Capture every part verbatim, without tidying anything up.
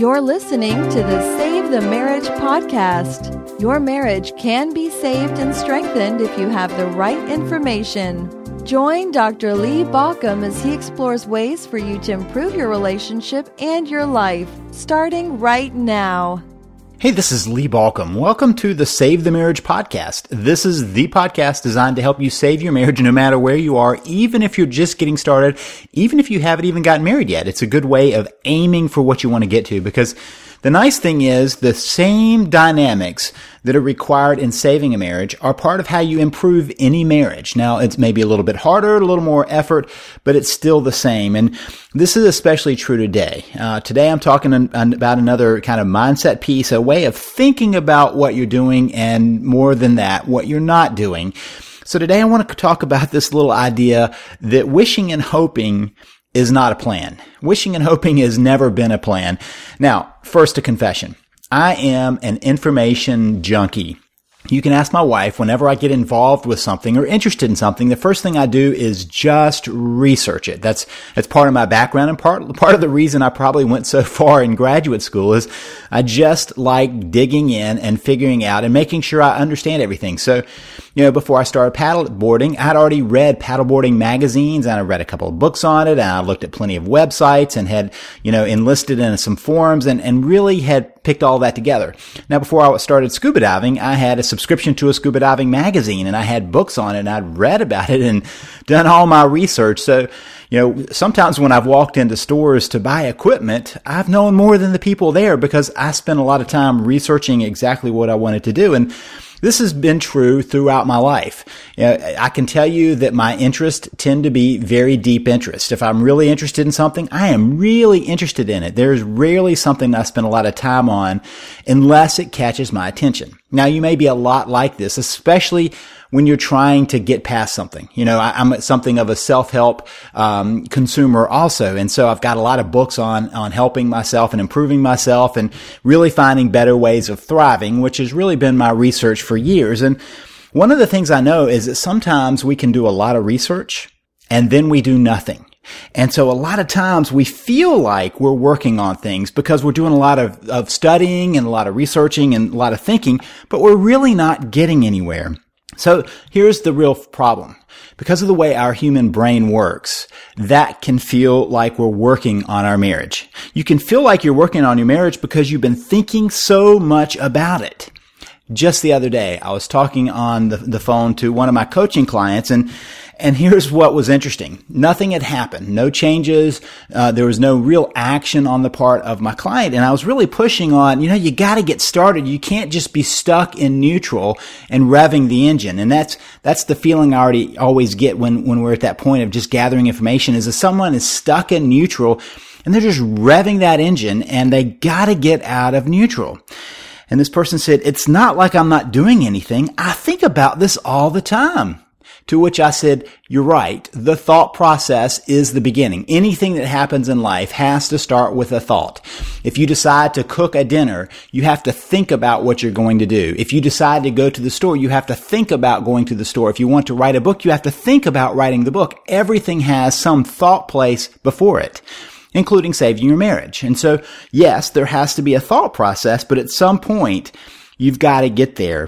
You're listening to the Save the Marriage podcast. Your marriage can be saved and strengthened if you have the right information. Join Doctor Lee Baucom as he explores ways for you to improve your relationship and your life, starting right now. Hey, this is Lee Baucom. Welcome to the Save the Marriage podcast. This is the podcast designed to help you save your marriage no matter where you are, even if you're just getting started, even if you haven't even gotten married yet. It's a good way of aiming for what you want to get to, because the nice thing is the same dynamics that are required in saving a marriage are part of how you improve any marriage. Now, it's maybe a little bit harder, a little more effort, but it's still the same. And this is especially true today. Uh, today, I'm talking an, an, about another kind of mindset piece, a way of thinking about what you're doing and more than that, what you're not doing. So today, I want to talk about this little idea that wishing and hoping is not a plan. Wishing and hoping has never been a plan. Now, first a confession. I am an information junkie. You can ask my wife whenever I get involved with something or interested in something, the first thing I do is just research it. That's, that's part of my background, and part, part of the reason I probably went so far in graduate school is I just like digging in and figuring out and making sure I understand everything. So, you know, before I started paddleboarding, I had already read paddleboarding magazines, and I read a couple of books on it, and I looked at plenty of websites and had, you know, enlisted in some forums and, and really had picked all that together. Now, before I started scuba diving, I had a subscription to a scuba diving magazine, and I had books on it, and I'd read about it and done all my research. So, you know, sometimes when I've walked into stores to buy equipment, I've known more than the people there because I spent a lot of time researching exactly what I wanted to do. And this has been true throughout my life. You know, I can tell you that my interests tend to be very deep interest. If I'm really interested in something, I am really interested in it. There's rarely something I spend a lot of time on unless it catches my attention. Now, you may be a lot like this, especially when you're trying to get past something. You know, I, I'm something of a self-help um, consumer also. And so I've got a lot of books on, on helping myself and improving myself and really finding better ways of thriving, which has really been my research for years. And one of the things I know is that sometimes we can do a lot of research and then we do nothing. And so a lot of times we feel like we're working on things because we're doing a lot of, of studying and a lot of researching and a lot of thinking, but we're really not getting anywhere. So here's the real problem. Because of the way our human brain works, that can feel like we're working on our marriage. You can feel like you're working on your marriage because you've been thinking so much about it. Just the other day, I was talking on the, the phone to one of my coaching clients, and and here's what was interesting. Nothing had happened. No changes. Uh, there was no real action on the part of my client. And I was really pushing on, you know, you got to get started. You can't just be stuck in neutral and revving the engine. And that's that's the feeling I already always get when, when we're at that point of just gathering information, is that someone is stuck in neutral and they're just revving that engine and they got to get out of neutral. And this person said, it's not like I'm not doing anything. I think about this all the time. To which I said, you're right. The thought process is the beginning. Anything that happens in life has to start with a thought. If you decide to cook a dinner, you have to think about what you're going to do. If you decide to go to the store, you have to think about going to the store. If you want to write a book, you have to think about writing the book. Everything has some thought place before it, including saving your marriage. And so, yes, there has to be a thought process, but at some point, you've got to get there.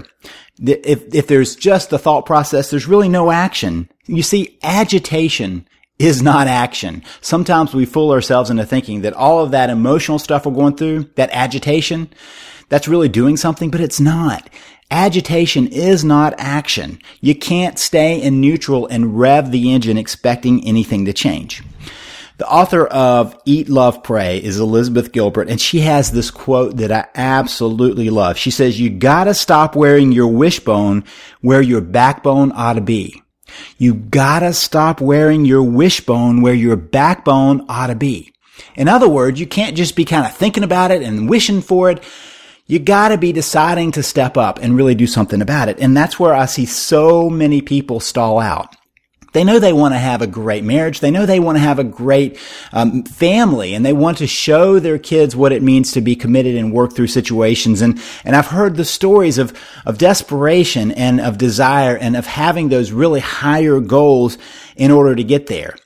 If, if there's just the thought process, there's really no action. You see, agitation is not action. Sometimes we fool ourselves into thinking that all of that emotional stuff we're going through, that agitation, that's really doing something, but it's not. Agitation is not action. You can't stay in neutral and rev the engine expecting anything to change. The author of Eat, Love, Pray is Elizabeth Gilbert, and she has this quote that I absolutely love. She says, you gotta stop wearing your wishbone where your backbone ought to be. You gotta stop wearing your wishbone where your backbone ought to be. In other words, you can't just be kind of thinking about it and wishing for it. You gotta be deciding to step up and really do something about it. And that's where I see so many people stall out. They know they want to have a great marriage. They know they want to have a great um, family, and they want to show their kids what it means to be committed and work through situations. And and I've heard the stories of of desperation and of desire and of having those really higher goals in order to get there.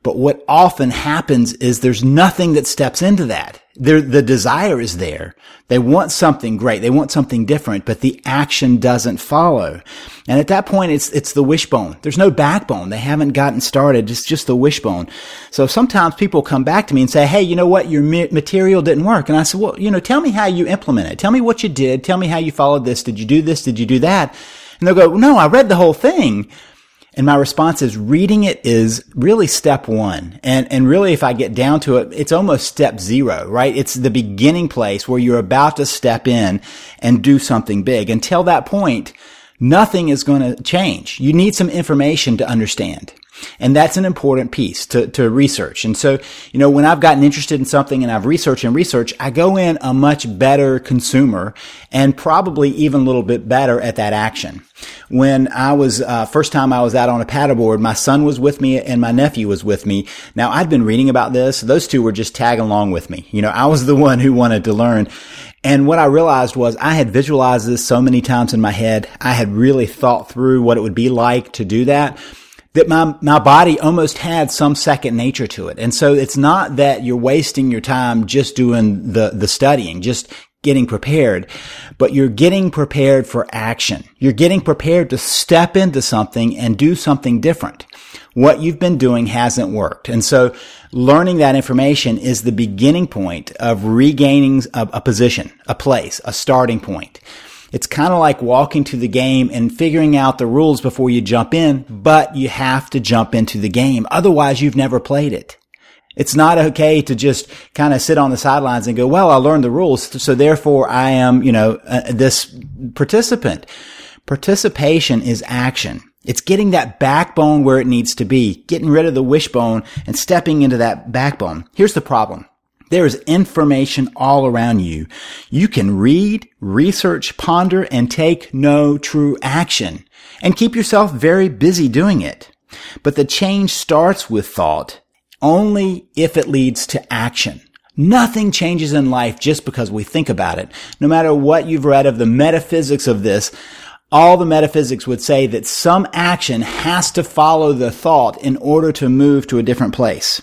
But what often happens is there's nothing that steps into that. There, the desire is there. They want something great. They want something different, but the action doesn't follow. And at that point, it's, it's the wishbone. There's no backbone. They haven't gotten started. It's just the wishbone. So sometimes people come back to me and say, hey, you know what? Your material didn't work. And I said, well, you know, tell me how you implemented it. Tell me what you did. Tell me how you followed this. Did you do this? Did you do that? And they'll go, no, I read the whole thing. And my response is reading it is really step one. And, and really, if I get down to it, it's almost step zero, right? It's the beginning place where you're about to step in and do something big. Until that point, nothing is going to change. You need some information to understand. And that's an important piece to, to research. And so, you know, when I've gotten interested in something and I've researched and researched, I go in a much better consumer and probably even a little bit better at that action. When I was, uh, first time I was out on a paddleboard, my son was with me and my nephew was with me. Now, I'd been reading about this. Those two were just tagging along with me. You know, I was the one who wanted to learn. And what I realized was I had visualized this so many times in my head. I had really thought through what it would be like to do that. That my, my body almost had some second nature to it. And so it's not that you're wasting your time just doing the, the studying, just getting prepared, but you're getting prepared for action. You're getting prepared to step into something and do something different. What you've been doing hasn't worked. And so learning that information is the beginning point of regaining a, a position, a place, a starting point. It's kind of like walking to the game and figuring out the rules before you jump in, but you have to jump into the game. Otherwise, you've never played it. It's not okay to just kind of sit on the sidelines and go, well, I learned the rules, so therefore I am, you know, uh, this participant. Participation is action. It's getting that backbone where it needs to be, getting rid of the wishbone and stepping into that backbone. Here's the problem. There is information all around you. You can read, research, ponder, and take no true action, and keep yourself very busy doing it. But the change starts with thought only if it leads to action. Nothing changes in life just because we think about it. No matter what you've read of the metaphysics of this, all the metaphysics would say that some action has to follow the thought in order to move to a different place.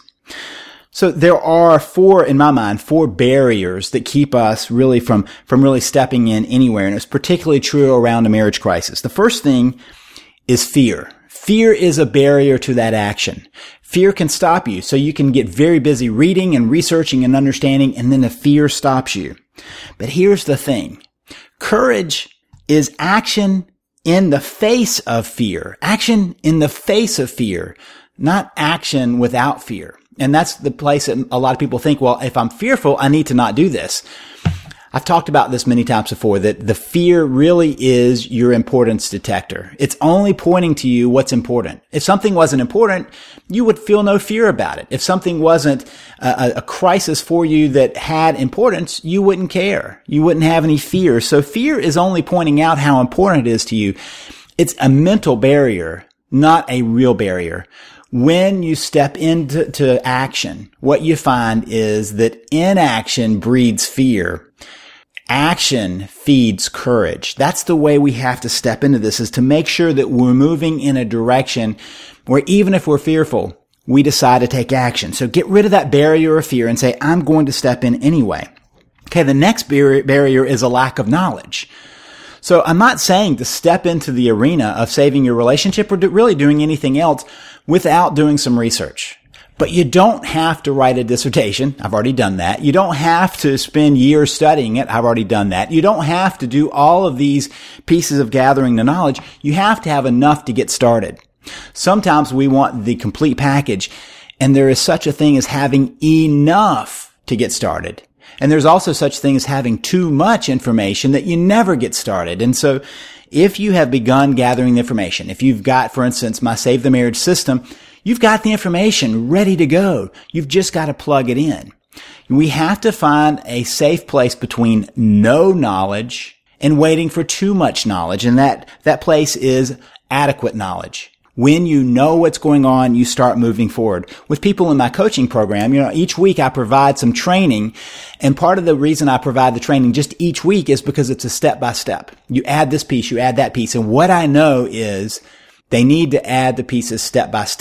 So there are four, in my mind, four barriers that keep us really from, from really stepping in anywhere. And it's particularly true around a marriage crisis. The first thing is fear. Fear is a barrier to that action. Fear can stop you. So you can get very busy reading and researching and understanding, and then the fear stops you. But here's the thing. Courage is action in the face of fear. Action in the face of fear, not action without fear. And that's the place that a lot of people think, well, if I'm fearful, I need to not do this. I've talked about this many times before, that the fear really is your importance detector. It's only pointing to you what's important. If something wasn't important, you would feel no fear about it. If something wasn't a, a crisis for you that had importance, you wouldn't care. You wouldn't have any fear. So fear is only pointing out how important it is to you. It's a mental barrier, not a real barrier. When you step into to action, what you find is that inaction breeds fear. Action feeds courage. That's the way we have to step into this, is to make sure that we're moving in a direction where even if we're fearful, we decide to take action. So get rid of that barrier of fear and say, I'm going to step in anyway. Okay, the next barrier is a lack of knowledge. So I'm not saying to step into the arena of saving your relationship or do, really doing anything else without doing some research. But you don't have to write a dissertation. I've already done that. You don't have to spend years studying it. I've already done that. You don't have to do all of these pieces of gathering the knowledge. You have to have enough to get started. Sometimes we want the complete package, and there is such a thing as having enough to get started. And there's also such thing as having too much information that you never get started. And so if you have begun gathering the information, if you've got, for instance, my Save the Marriage system, you've got the information ready to go. You've just got to plug it in. We have to find a safe place between no knowledge and waiting for too much knowledge. And that, that place is adequate knowledge. When you know what's going on, you start moving forward. With people in my coaching program, you know, each week I provide some training. And part of the reason I provide the training just each week is because it's a step by step. You add this piece, you add that piece. And what I know is they need to add the pieces step by step.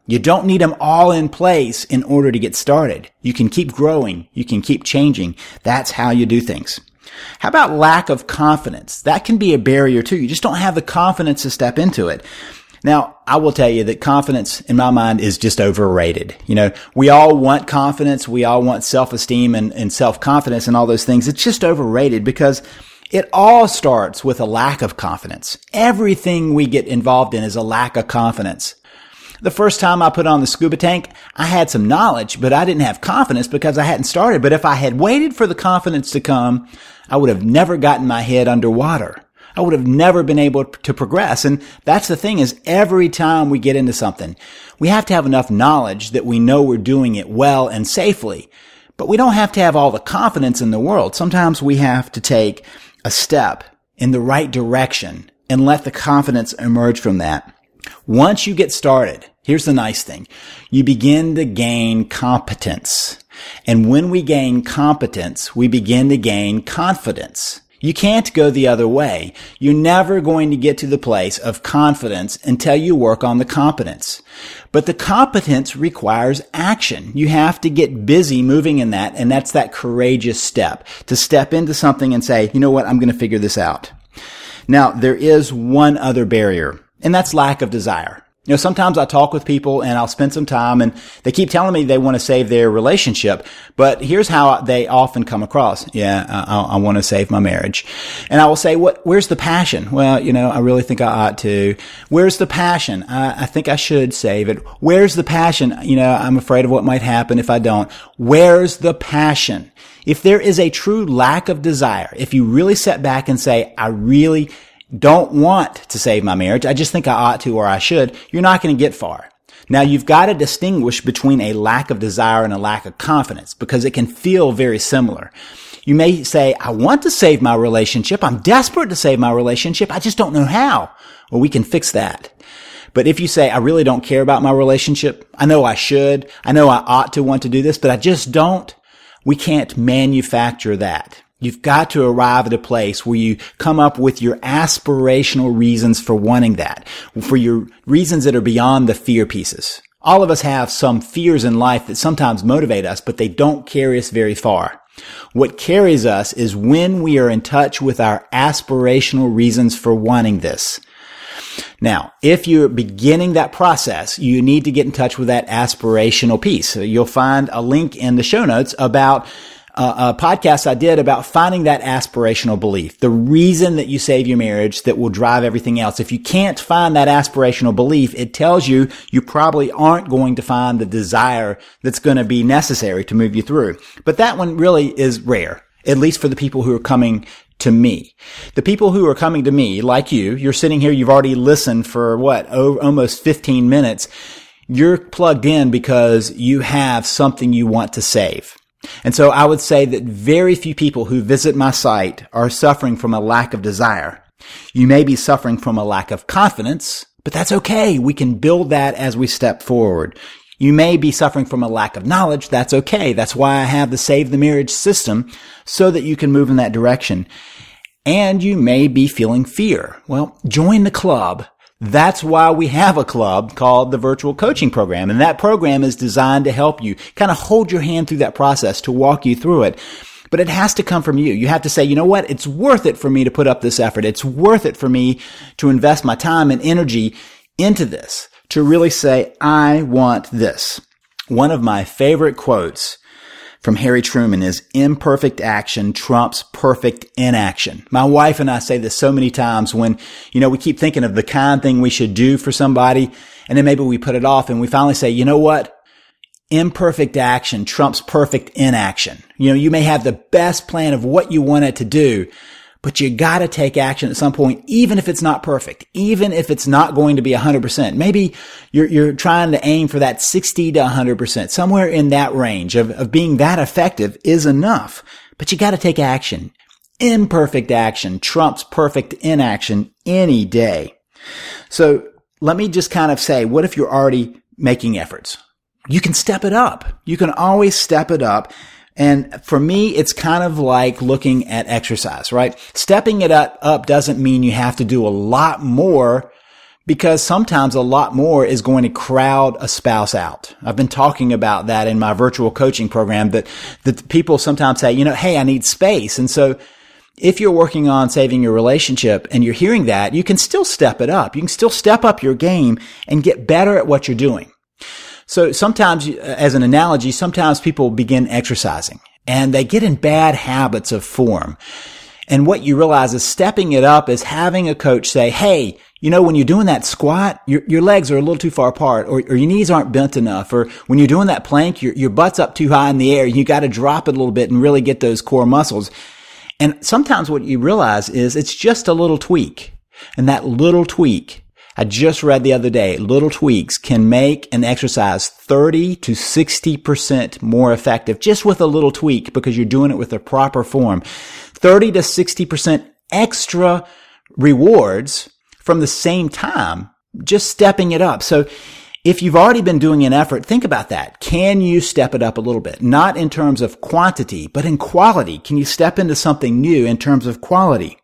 You don't need them all in place in order to get started. You can keep growing. You can keep changing. That's how you do things. How about lack of confidence? That can be a barrier too. You just don't have the confidence to step into it. Now, I will tell you that confidence, in my mind, is just overrated. You know, we all want confidence. We all want self-esteem and, and self-confidence and all those things. It's just overrated because it all starts with a lack of confidence. Everything we get involved in is a lack of confidence. The first time I put on the scuba tank, I had some knowledge, but I didn't have confidence because I hadn't started. But if I had waited for the confidence to come, I would have never gotten my head underwater. I would have never been able to progress. And that's the thing is every time we get into something, we have to have enough knowledge that we know we're doing it well and safely. But we don't have to have all the confidence in the world. Sometimes we have to take a step in the right direction and let the confidence emerge from that. Once you get started, here's the nice thing. You begin to gain competence. And when we gain competence, we begin to gain confidence. You can't go the other way. You're never going to get to the place of confidence until you work on the competence. But the competence requires action. You have to get busy moving in that, and that's that courageous step, to step into something and say, you know what, I'm going to figure this out. Now, there is one other barrier, and that's lack of desire. You know, sometimes I talk with people and I'll spend some time and they keep telling me they want to save their relationship. But here's how they often come across. Yeah, I, I want to save my marriage. And I will say, what, where's the passion? Well, you know, I really think I ought to. Where's the passion? I, I think I should save it. Where's the passion? You know, I'm afraid of what might happen if I don't. Where's the passion? If there is a true lack of desire, if you really sit back and say, I really don't want to save my marriage, I just think I ought to or I should, you're not going to get far. Now, you've got to distinguish between a lack of desire and a lack of confidence because it can feel very similar. You may say, I want to save my relationship. I'm desperate to save my relationship. I just don't know how. Well, we can fix that. But if you say, I really don't care about my relationship, I know I should, I know I ought to want to do this, but I just don't, we can't manufacture that. You've got to arrive at a place where you come up with your aspirational reasons for wanting that, for your reasons that are beyond the fear pieces. All of us have some fears in life that sometimes motivate us, but they don't carry us very far. What carries us is when we are in touch with our aspirational reasons for wanting this. Now, if you're beginning that process, you need to get in touch with that aspirational piece. So you'll find a link in the show notes about Uh, a podcast I did about finding that aspirational belief, the reason that you save your marriage that will drive everything else. If you can't find that aspirational belief, it tells you you probably aren't going to find the desire that's going to be necessary to move you through. But that one really is rare, at least for the people who are coming to me. The people who are coming to me, like you, you're sitting here, you've already listened for what, oh, almost fifteen minutes. You're plugged in because you have something you want to save. And so I would say that very few people who visit my site are suffering from a lack of desire. You may be suffering from a lack of confidence, but that's okay. We can build that as we step forward. You may be suffering from a lack of knowledge. That's okay. That's why I have the Save the Marriage system so that you can move in that direction. And you may be feeling fear. Well, join the club. That's why we have a club called the Virtual Coaching Program. And that program is designed to help you kind of hold your hand through that process, to walk you through it. But it has to come from you. You have to say, you know what? It's worth it for me to put up this effort. It's worth it for me to invest my time and energy into this, to really say, I want this. One of my favorite quotes from Harry Truman is, imperfect action trumps perfect inaction. My wife and I say this so many times when, you know, we keep thinking of the kind thing we should do for somebody, and then maybe we put it off and we finally say, you know what? Imperfect action trumps perfect inaction. You know, you may have the best plan of what you want it to do, but you gotta take action at some point, even if it's not perfect, even if it's not going to be one hundred percent. Maybe you're, you're trying to aim for that sixty to one hundred percent. Somewhere in that range of, of being that effective is enough, but you gotta take action. Imperfect action trumps perfect inaction any day. So let me just kind of say, what if you're already making efforts? You can step it up. You can always step it up. And for me, it's kind of like looking at exercise, right? Stepping it up, up doesn't mean you have to do a lot more Because sometimes a lot more is going to crowd a spouse out. I've been talking about that in my virtual coaching program, that, that people sometimes say, you know, hey, I need space. And so if you're working on saving your relationship and you're hearing that, you can still step it up. You can still step up your game and get better at what you're doing. So sometimes, as an analogy, sometimes people begin exercising and they get in bad habits of form. And what you realize is stepping it up is having a coach say, hey, you know, when you're doing that squat, your, your legs are a little too far apart, or, or your knees aren't bent enough, or when you're doing that plank, your, your butt's up too high in the air. You got to drop it a little bit and really get those core muscles. And sometimes what you realize is it's just a little tweak. And that little tweak, I just read the other day, little tweaks can make an exercise thirty to sixty percent more effective just with a little tweak, because you're doing it with the proper form. thirty to sixty percent extra rewards from the same time, just stepping it up. So if you've already been doing an effort, think about that. Can you step it up a little bit? Not in terms of quantity, but in quality. Can you step into something new in terms of quality?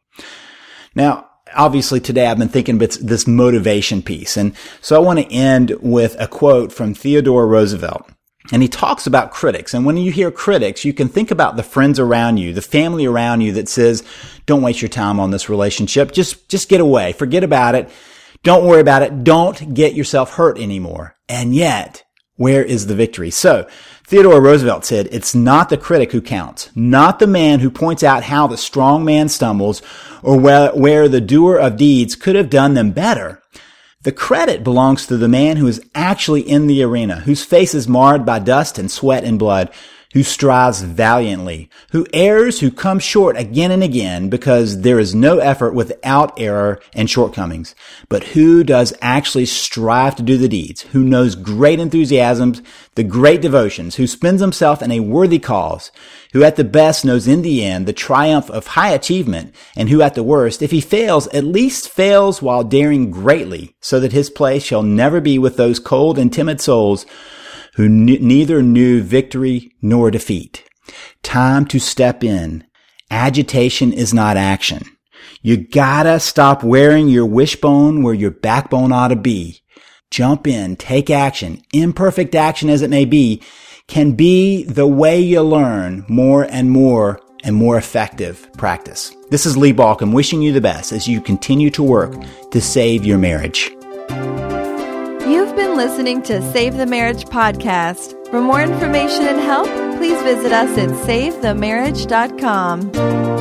Now, obviously today I've been thinking about this motivation piece. And so I want to end with a quote from Theodore Roosevelt. And he talks about critics. And when you hear critics, you can think about the friends around you, the family around you that says, don't waste your time on this relationship. Just, just get away. Forget about it. Don't worry about it. Don't get yourself hurt anymore. And yet, where is the victory? So, Theodore Roosevelt said, it's not the critic who counts, not the man who points out how the strong man stumbles or where, where the doer of deeds could have done them better. The credit belongs to the man who is actually in the arena, whose face is marred by dust and sweat and blood, who strives valiantly, who errs, who comes short again and again, because there is no effort without error and shortcomings, but who does actually strive to do the deeds, who knows great enthusiasms, the great devotions, who spends himself in a worthy cause, who at the best knows in the end the triumph of high achievement, and who at the worst, if he fails, at least fails while daring greatly, so that his place shall never be with those cold and timid souls who n- neither knew victory nor defeat. Time to step in. Agitation is not action. You gotta stop wearing your wishbone where your backbone ought to be. Jump in, take action, imperfect action as it may be, can be the way you learn more and more and more effective practice. This is Lee Baucom wishing you the best as you continue to work to save your marriage. You've been listening to Save the Marriage podcast. For more information and help, please visit us at save the marriage dot com.